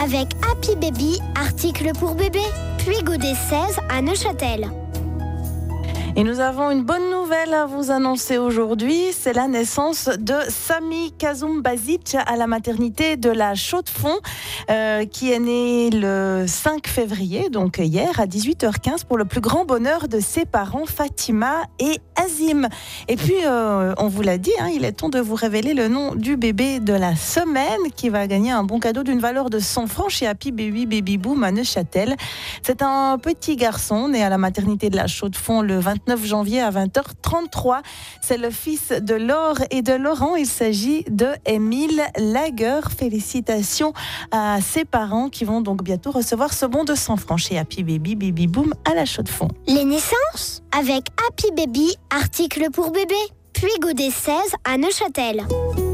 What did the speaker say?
avec Happy Baby, article pour bébé. Puis Godet 16 à Neuchâtel. Et nous avons une bonne nouvelle à vous annoncer aujourd'hui. C'est la naissance de Sami Kazumbazic à la maternité de la Chaux-de-Fonds, qui est né le 5 février, donc hier, à 18h15, pour le plus grand bonheur de ses parents, Fatima et Azim. Et puis, on vous l'a dit, il est temps de vous révéler le nom du bébé de la semaine, qui va gagner un bon cadeau d'une valeur de 100 francs chez Happy Baby Baby Boom à Neuchâtel. C'est un petit garçon né à la maternité de la Chaux-de-Fonds le 29 janvier à 20h33. C'est le fils de Laure et de Laurent. Il s'agit de Émile Lager. Félicitations à ses parents qui vont donc bientôt recevoir ce bon de 100 francs chez Happy Baby Baby Boom à la Chaux-de-Fonds. Les naissances avec Happy Baby, article pour bébé. Puis Godet 16 à Neuchâtel.